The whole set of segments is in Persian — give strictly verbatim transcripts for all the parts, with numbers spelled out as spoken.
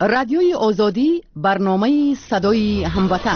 رادیوی آزادی، برنامه صدای هموطن.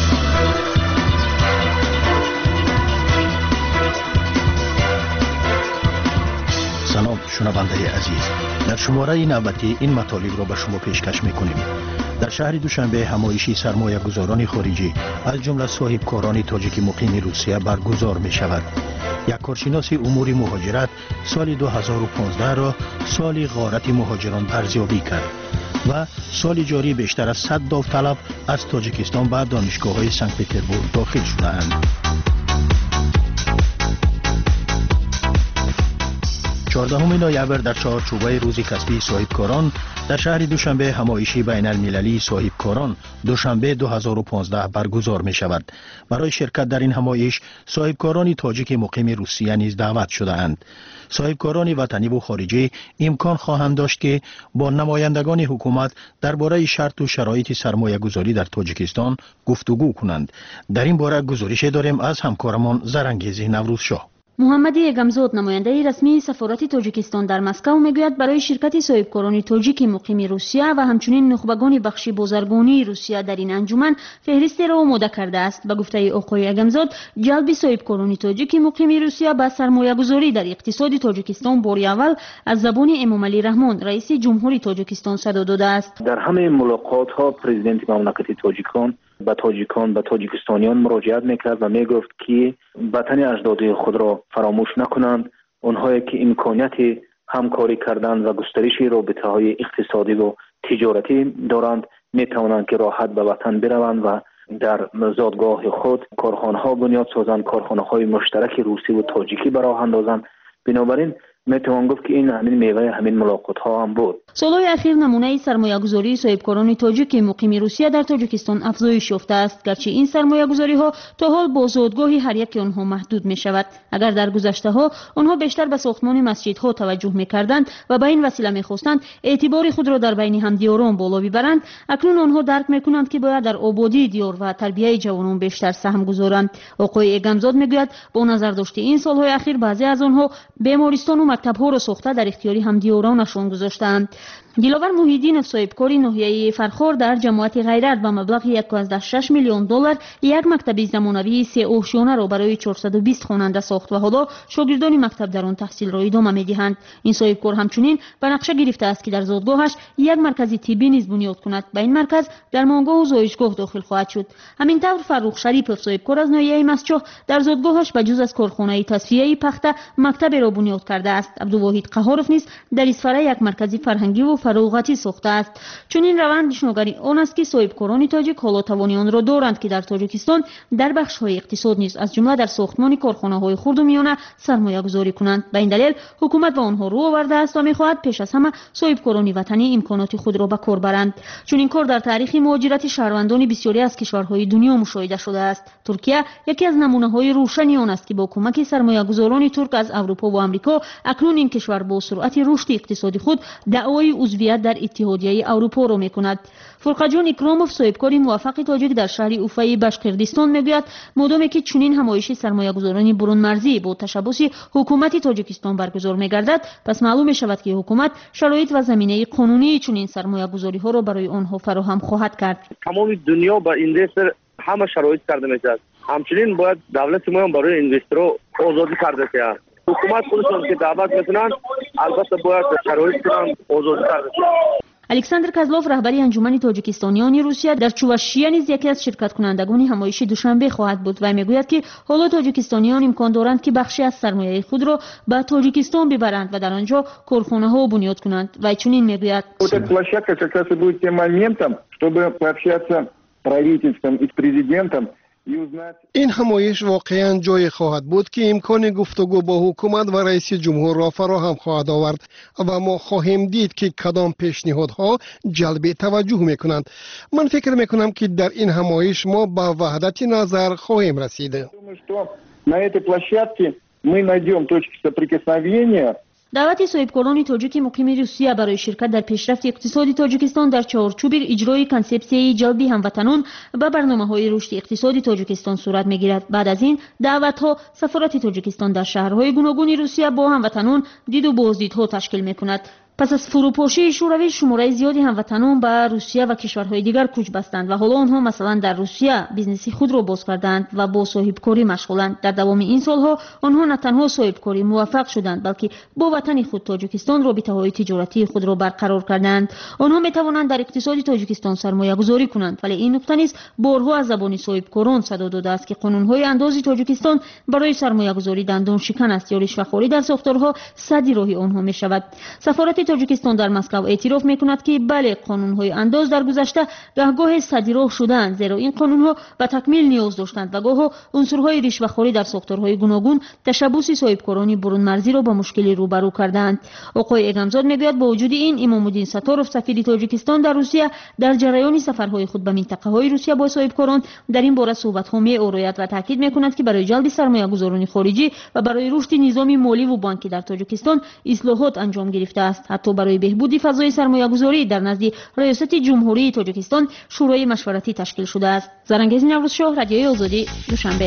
سلام شنونده عزیز، در شماره نوبتی این مطالب را به شما پیشکش میکنیم. در شهر دوشنبه همایشی سرمایه گذاران خارجی از جمله صاحبکاران تاجیک مقیم روسیه برگزار می شود. یک کارشناس امور مهاجرت سال دو هزار و پانزده را سال غارت مهاجران ارزیابی کرد و سال جاری بیشتر از صد داوطلب از تاجیکستان به دانشگاه‌های سنت پترزبورگ داخل شده‌اند. چهاردهم نوامبر در چهارچوبه روز کسبی صاحبکاران در شهر دوشنبه همایشی بین المللی صاحبکاران دوشنبه دو هزار و پانزده برگزار می شود. برای شرکت در این همایش صاحبکاران تاجیک مقیم روسیه نیز دعوت شده اند. صاحبکاران وطنی و خارجی امکان خواهند داشت که با نمایندگان حکومت درباره شرط و شرایط سرمایه گذاری در تاجیکستان گفتگو کنند. در این باره گزارش داریم از همکارمان زرنگیز نوروزشاه. محمد یگمزاد نماینده رسمی سفارت تاجیکستان در مسکو میگوید برای شرکت صاحبکاران تاجیک مقیم روسیه و همچنین نخبگان بخش بازرگانی روسیه در این انجمن فهرست را آماده کرده است. به گفته آقای یگمزاد، جلب صاحبکاران تاجیک مقیم روسیه به سرمایه گذاری در اقتصاد تاجیکستان باری اول از زبان امامعلی رحمان رئیس جمهوری تاجیکستان صدا داده است. در همه ملاقات ها پرزیدنت مملکت تاجیکان به تاجیکان به تاجیکستانیان مراجعت میکرد و میگفت که وطن اجدادی خود را فراموش نکنند. اونهایی که امکانیت همکاری کردن و گسترش رابطه های اقتصادی و تجارتی دارند میتوانند که راحت به وطن بروند و در زادگاه خود کارخانه ها بنیاد سازند، کارخانه های مشترک روسی و تاجیکی به راه اندازند. بنابراین میتوان گفت که این همین میوه همین ملاقات ها هم بود. سالهای اخیر نمونه سرمایه گذاری صاحبکاران تاجیک مقیم روسیه در تاجیکستان افزایش یافته است، گرچه این سرمایه گذاری ها تا حال با زادگاه هر یک آنها محدود می شود. اگر در گذشته ها آنها بیشتر به ساختمان مسجدها توجه می کردند و به این وسیله می خواستند اعتبار خود را در بین همدیاران بالا ببرند، اکنون آنها درک می کنند که باید در آبادی دیار و تربیت جوانان بیشتر سهم گذارند. آقای یگمزاد میگوید با نظر داشته این سالهای اخیر بعضی از آنها بیمارستان و مکتب‌ها را ساخته در اختیار همدیارانشان گذاشتند. دلاور محیدین صاحبکاری ناحیه فرخار در جماعت غیرت با مبلغ یک و شش میلیون دلار یک مکتب زمانوی سه اوشانه را برای چهارصد و بیست خواننده ساخت و حالا شاگردان مکتب در آن تحصیل را ادامه می‌دهند. این صاحبکار همچنین به نقشه گرفته است که در زادگاهش یک مرکز طبی نیز بنیاد کند. به این مرکز درمانگاه و زایشگاه داخل خواهد شد. همینطور فروخ شریپов صاحبکار از ناحیه مسجد در زادگاهش به جز از کارخانه تصفیه پخته مکتب را بنیاد کرده است. عبدالواحد قهارов نیز در اسفره یک مرکز فرهنگی و فراغتی ساخته است. چون این روند نشانگری آن است که صاحبکاران تاجیک حالا توانی آن را دارند که در تاجیکستان در بخش‌های اقتصاد نیز از جمله در ساختمان کارخانه‌های خرد و میانه سرمایه گذاری کنند. به این دلیل حکومت به آنها رو آورده است و می‌خواهد پیش از همه صاحبکاران وطنی امکانات خود را به کار برند. چون این کار در تاریخ مهاجرت شهروندان بسیاری از کشورهای دنیا مشاهده شده است. ترکیه یکی از نمونه‌های روشنی آن است که با کمک سرمایه‌گذاران ترک از اروپا و آمریکا اکنون این کشور با سرعت رشد اقتصادی خود دعوای عضویت در اتحادیه اروپا را می‌کند. فرقجان اکرامov صاحبکار موفق تاجیک در شهر اوفای بشقردستان میگوید مادامی که چنین همایش سرمایه‌گذاران برون مرزی با تشبث حکومت تاجیکستان برگزار می‌گردد، پس معلوم می‌شود که حکومت شرایط و زمینه قانونی چنین سرمایه‌گذاری‌ها را برای آنها فراهم خواهد کرد. تمام دنیا با اینوستر همه شرایط کرده می‌شود. همچنین باید دولت ما برای اینوسترها آزادی کرده شود. حکومت خودشون که دعوت میکنن البته باید شرایط کنن آزادی کرده شود. الکساندر کازلوف رهبری انجمن تاجیکستانیان روسیه در چواشیه نیز یکی از شرکت کنندگان همایش دوشنبه خواهد بود و میگوید که حالا تاجیکستانیان امکان دارند که بخشی از سرمایه خود را به تاجیکستان ببرند و در آنجا کارخانه ها بنیاد کنند. و چنین میگوید площадка как раз и будет тем моментом, чтобы пообщаться с правительством и с президентом. این همایش واقعا جای خواهد بود که امکان گفتگو با حکومت و رئیس جمهور را فراهم خواهد آورد و ما خواهیم دید که کدام پیشنهادها جلب توجه میکنند. من فکر میکنم که در این همایش ما به وحدت نظر خواهیم رسید. На этой площадке мы найдем точки соприкосновения. دعوت صاحبکاران تاجیک مقیم روسیه برای شرکت در پیشرفت اقتصادی تاجیکستان در چارچوب اجرای کنسپسیه جلب هموطنان به برنامه‌های رشد اقتصادی تاجیکستان صورت می‌گیرد. بعد از این دعوت‌ها سفارت تاجیکستان در شهرهای گوناگون روسیه با هموطنان دید و بازدیدها تشکیل می‌کند. پس از فروپاشی شوروی شماره زیادی هموطنان به روسیه و کشورهای دیگر کوچ بستند و حالا آنها مثلا در روسیه بیزنسی خود را باز کردند و با صاحبکاری مشغولند. در دوام این سالها آنها نه تنها صاحبکاری موفق شدند بلکه با وطن خود تاجیکستان رابطه‌های تجارتی خود را برقرار کردند. آنها می توانند در اقتصاد تاجیکستان سرمایه گذاری کنند، ولی این نکته نیز بارها از زبان صاحبکاران صدا داده است که قانون‌های اندازی تاجیکستان برای سرمایه گذاری دندان شکن است یا رشوه‌خواری در ساختارها صدی راه آنها می شود. سفارت تاجیکستان در مسکو اعتراف می کند که بله قانون‌های انداز در گذشته گاهگاه صدی راه شدند، زیرا این قانون‌ها به تکمیل نیاز داشتند و گاه عنصرهای رشوه‌خواری در ساختارهای گوناگون تشبوس صاحبکاران برون مرزی را با مشکلی روبرو کردند. آقای اگمزاد میگوید با وجود این امام الدین ستارов سفیر تاجیکستان در روسیه در جریان سفرهای خود به منطقه‌های روسیه با صاحبکاران در این باره صحبت‌ها می‌آورد و تاکید می‌کند که برای جلب سرمایه‌گذاران خارجی و برای رشد نظام مالی و بانکی در تاجیکستان اصلاحات انجام گرفته است. حتی برای بهبود فضای سرمایه‌گذاری در نزد ریاست جمهوری تاجیکستان شورای مشورتی تشکیل شده است. زرنگیز نوروزشاه، رادیوی آزادی، دوشنبه.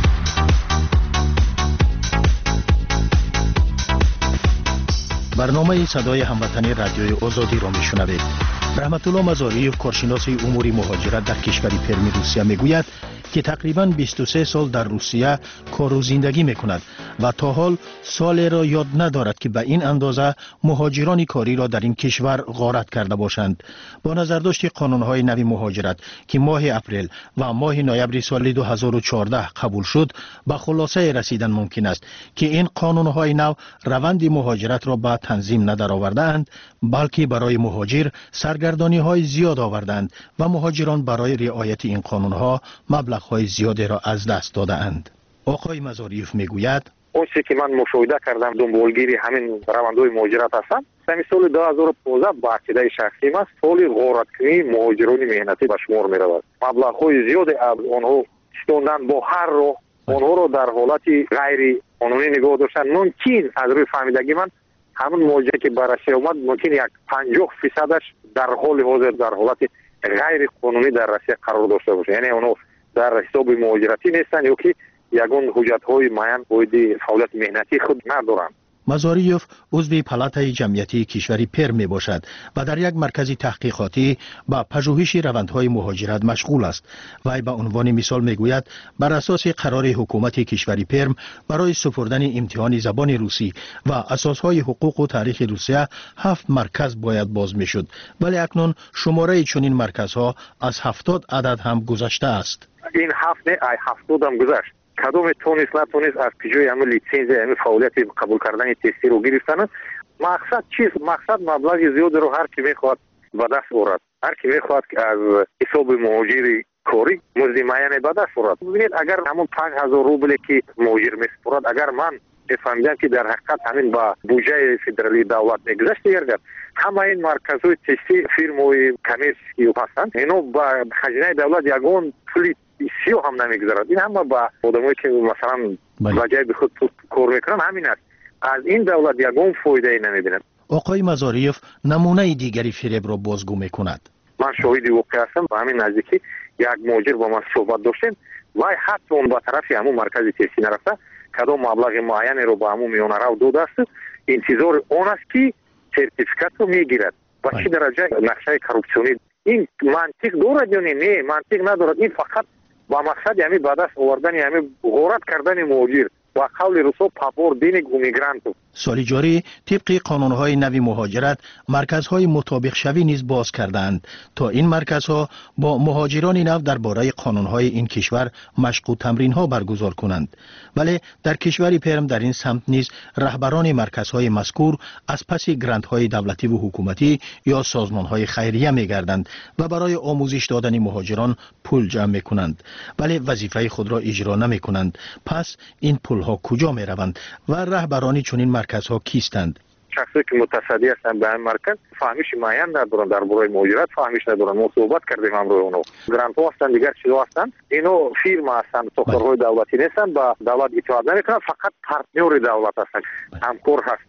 برنامه صدای هموطنی رادیوی آزادی را میشنوید. رحمت الله مزاریف، کارشناس امور مهاجرت در کشور پرم روسیه میگوید که تقریباً بیست و سه سال در روسیه کار و زندگی میکند و تا حال سالی را یاد ندارد که به این اندازه مهاجران کاری را در این کشور غارت کرده باشند. با نظرداشت قانونهای نوی مهاجرت که ماه اپریل و ماه نوامبر سال دو هزار و چهارده قبول شد، به خلاصه رسیدن ممکن است که این قانونهای نو روند مهاجرت را به تنظیم ندرآوردند، بلکه برای مهاجر سرگردانی های زیاد آوردند و مهاجران برای رعایت این قانونها مبلغ های زیادی را از دست داده اند. آقای مزاریف میگوید اون چیزی که من مشاهده کردم دنبالگیری همین روندهای مهاجرت هستم. در سال دو هزار و پانزده با عقیده شخصی است سال غارتکنی مهاجران مهنتی به شمار می رود. مبلغ های زیادی از آنها ستوندن با هر رو آنها رو در حالت غیر قانونی نگاه داشتن. ممکن از روی فهمیدگی من همون مهاجری که بررسی اومد ممکن یک پنجاه فیصدش در حال حاضر در حالت غیر قانونی در روسیه قرار داشته باشه، یعنی اونها در حساب مهاجرتی نیستن یا که یگان حجت‌های معین باید فعالیت مهنتی خود ندارند. مزاریف عضو پالاتای جمعیتی کشوری پرم می باشد و در یک مرکز تحقیقاتی با پژوهش روندهای مهاجرت مشغول است. وی به عنوان مثال می گوید بر اساس قرار حکومت کشوری پرم برای سپردن امتحان زبان روسی و اساسهای حقوق و تاریخ روسیه هفت مرکز باید باز می شد، ولی اکنون شماره چنین مرکزها از هفتاد عدد هم گذشته است. این هفت نه ای هفتاد هم گذشت. کدوم تونست نتونست از پیجوی همه لیسنس همه فعالیت قبول کردن تستی رو گرفتن. مقصد چیست؟ مقصد مبلغ زیاد رو هر کی میخواد به دست آورد، هر کی میخواد از حساب مهاجری کاری مزد معین به دست آورد. ببینید اگر همون پنج هزار روبل که مهاجر میسپرد اگر من بفهمیدم که در حقیقت همین با بودجه فدرالی دولت میگذشت گردد، همه این مرکزهای تستی فیرم‌های کمیرسی هستند اینو با خزینه دولت یگان پولی سیو هم نمیگذارد. این همه با آدمایی که مثلا وجه به خود کار میکنن همین است. از این دولت یگان فایده ای نمیبینن. آقای مزاریف نمونه دیگری فریب را بازگو میکند. من شاهد واقع هستم. با همین نزدیکی یک مهاجر با من صحبت داشتیم و حتی اون با طرف همون مرکز تستی نرفته کدام مبلغ معینی رو با همون میونه رو داده است، انتظار اون است که سرتیفیکات رو میگیرد. با چه درجه نقشه کورپسیونی این منطق دارد یا نه؟ منطق ندارد. این فقط با مقصد یعنی بعد از آوردن یعنی غارت کردن مهاجر با قول روسو پاپور دین گومیگرانتو. سال جاری طبق قانونهای نوی مهاجرت مرکزهای مطابق شوی نیز باز کردند تا این مرکزها با مهاجران نو درباره قانونهای این کشور مشق و تمرینها برگزار کنند. ولی در کشور پرم در این سمت نیز رهبران مرکزهای مذکور از پس گرانت‌های دولتی و حکومتی یا سازمانهای خیریه می‌گردند و برای آموزش دادن مهاجران پول جمع می‌کنند، ولی وظیفه خود را اجرا نمی‌کنند. پس این پولها کجا می‌روند و رهبران چنین مرکزها کیستند؟ شخصی که متصدی هستند به این مرکز فهمیش معین ندارن در برای مهاجرت، فهمیش ندارن. ما صحبت کردیم امروز اونو گرانت ها هستند، دیگر چیزا هستند. اینو فیرما هستند، ساختارهای دولتی نیستند، با دولت اطاعت نمیکنند، فقط پارتنر دولت هستند، همکار هستند.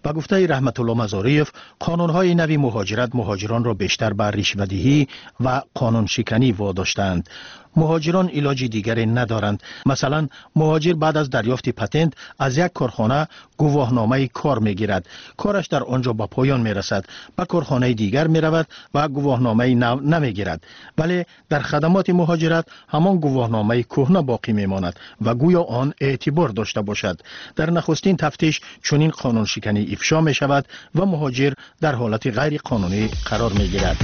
با گفته رحمت الله مزاریف، قانون‌های نوی مهاجرت مهاجران را بیشتر بر رشوه‌دهی و قانون شکنی واداشتند. مهاجران علاج دیگری ندارند. مثلا مهاجر بعد از دریافت پتنت از یک کارخانه گواهنامه کار میگیرد. کارش در آنجا به پایان میرسد. به کارخانه دیگر میرود و گواهنامه نمیگیرد. ولی در خدمات مهاجرت همان گواهنامه کهنه باقی میماند و گویا آن اعتبار داشته باشد. در نخستین تفتیش چنین قانون شکنی افشا می شود و مهاجر در حالت غیر قانونی قرار می گیرد.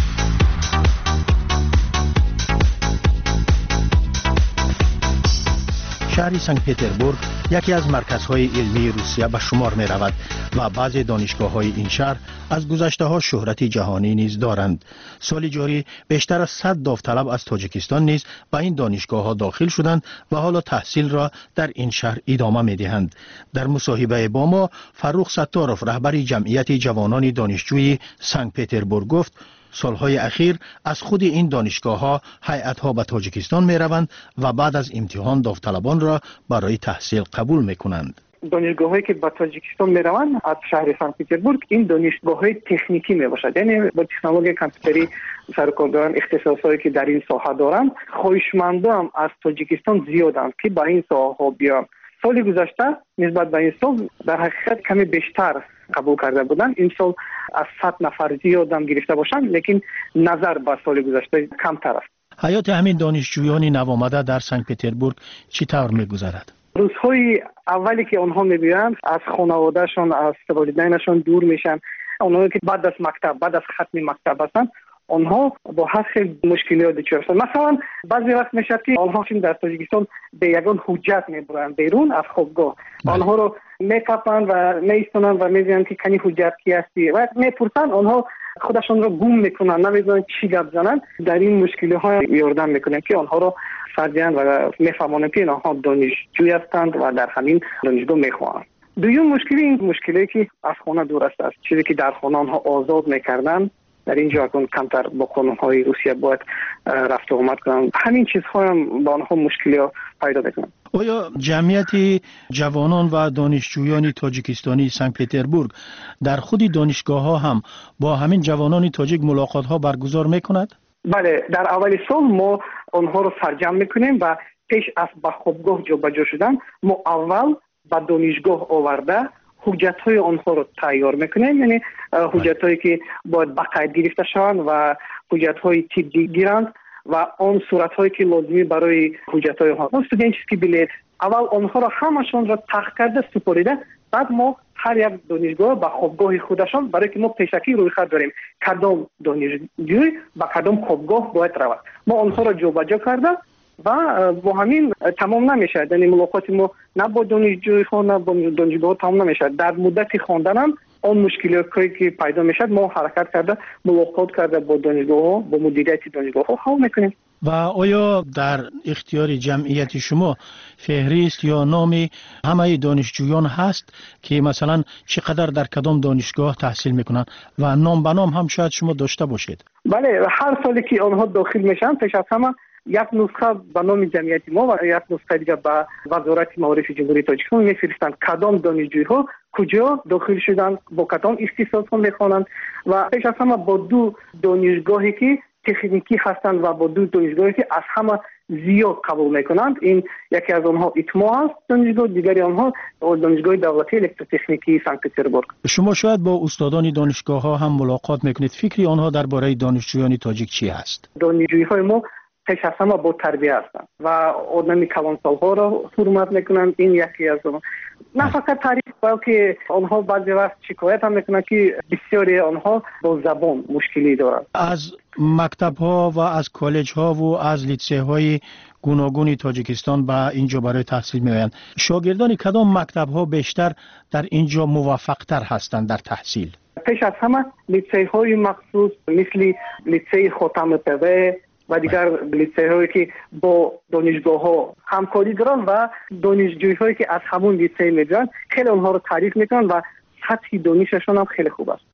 شهر سنت پتربورگ یکی از مرکزهای علمی روسیه به شمار می رود و بعضی دانشگاه های این شهر از گذشته ها شهرت جهانی نیز دارند. سال جاری بیشتر از صد داوطلب از تاجیکستان نیز به این دانشگاه ها داخل شدند و حالا تحصیل را در این شهر ادامه می دهند. در مصاحبه با ما فروخ ستارف رهبر جمعیت جوانان دانشجوی سنت پتربورگ گفت سالهای اخیر از خود این دانشگاه ها هیئت ها به تاجیکستان می روند و بعد از امتحان داوطلبان را برای تحصیل قبول می کنند. دانشگاه هایی که به تاجیکستان می روند از شهر سنت پتربورگ این دانشگاه های تکنیکی می باشد، یعنی با تکنولوژی کامپیوتری سرکار دارند، اختصاصایی که در این ساحه دارند. خواهشمندان از تاجیکستان زیادند که به این ساحه ها بیان. سال گذشته نسبت به این سال در حقیقت کمی بیشتر قبول کرده بودند. این سال از صد نفر زیاد هم گرفته باشند، لیکن نظر به سال گذشته کمتر است. حیات همین دانشجویان نوآمده در سنت پتربورگ چطور می‌گذرد؟ روزهای اولی که آنها می‌بینند از خانواده‌شان، از والدینشان دور میشن. آنها که بعد از مکتب، بعد از ختم مکتب هستند، آنها با هر خیلی مشکلات دچار هستند. مثلا بعضی وقت میشه که آنها چون در تاجیکستان به یگان حجت میبرند بیرون از خوابگاه، آنها رو میکپند و میستونند و میگویند که کنی حجت کی هستی و میپرسند، آنها خودشان رو گم میکنند، نمیدونند چی گپ زنند. در این مشکلات یاردن میکنیم که آنها رو فرجند و میفهمانند که آنها دانشجوی هستند و در همین دانشگاه میخوانند. دوم مشکل این مشکلی که از خانه دور است، چیزی که در خانه آنها آزاد میکردند در اینجا اکنون کمتر با قانون‌های روسیه باید رفت و آمد کنند. همین چیزها هم با آنها مشکلات پیدا میکنند. آیا جمعیت جوانان و دانشجویان تاجیکستانی سنت پتربورگ در خود دانشگاه ها هم با همین جوانان تاجیک ملاقات ها برگزار میکند؟ بله، در اول سال ما آنها رو سرجم میکنیم و پیش از به خوابگاه جابجا شدن ما اول به دانشگاه آورده حجت‌های آنها رو تیار میکنیم، یعنی حجت‌هایی که باید باقاعد گرفته شوند و حجت‌های طبی گیرند و آن صورت‌هایی که لازمی برای حجت‌های آنها، استودنتسکی بلیت، اول آنها را همشون را تحقیق کرده سپریده، بعد ما هر یک دانشگاه با خوابگاه خودشان، برای که ما پیشکی رویخط داریم کدام دانشجوی با کدام خوابگاه باید رود، ما آنها را جابجا کرده و با همین تمام نمیشه. یعنی ملاقات ما نه با دانشجوی ها نه با دانشگاه تمام نمیشه. در مدت خواندن هم آن مشکلاتی که پیدا میشه ما حرکت کرده ملاقات کرده با دانشگاه ها، با مدیریت دانشگاه ها حل میکنیم. و آیا در اختیار جمعیت شما فهرست یا نامی همه دانشجویان هست که مثلا چقدر در کدام دانشگاه تحصیل میکنن و نام به نام هم شاید شما داشته باشید؟ بله، هر سالی که آنها داخل میشن پیش از همه یک نسخه به نام جمعیت ما و یک نسخه دیگه به وزارت معارف جمهوری تاجیکستان میفرستند کدام دانشجوها کجا داخل شدند، با کدام اختصاص ها میخوانند و پیش از همه با دو دانشگاهی که تکنیکی هستند و با دو دانشگاهی که از همه زیاد قبول میکنند. این یکی از آنها ایتما است دانشگاه، دیگری آنها دانشگاه دولتی الکتروتکنیکی سنت پتربورگ. شما شاید با استادان دانشگاه ها هم ملاقات میکنید، فکری آنها درباره دانشجویان تاجیک چی است؟ دانشجوی های ما پیش از همه با تربیت هستند و آدمی کلانسال ها را حرمت میکنند. این یکی از اون، نه فقط تعریف بلکه آنها بعضی وقت شکایت هم میکنند که بسیاری آنها با زبان مشکلی دارند. از مکتب ها و از کالج ها و از لیسه های گوناگون تاجیکستان به اینجا برای تحصیل میآیند. شاگردان کدام مکتب ها بیشتر در اینجا موفق تر هستند در تحصیل؟ پیش از همه لیسه های مخصوص مثل لیسه خاتم پوه و دیگر لیسه هایی که با دانشگاه ها همکاری دارن و دانشجوی هایی که از همون لیسه میدن خیلی اونها رو تعریف میکنن و سطح دانششون هم خیلی خوب است.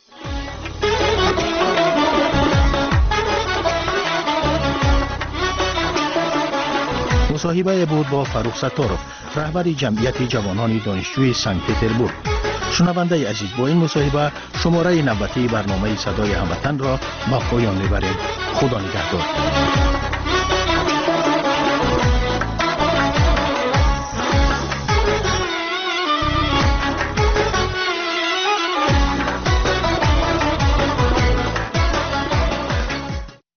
مصاحبه بود با فروخ ستارف رهبر جمعیت جوانان دانشجوی سنت پتربورگ. شنونده عزیز، با این مصاحبه شماره نوبتی برنامه صدای هموطن را به پایان میبریم. خدا نگهدار.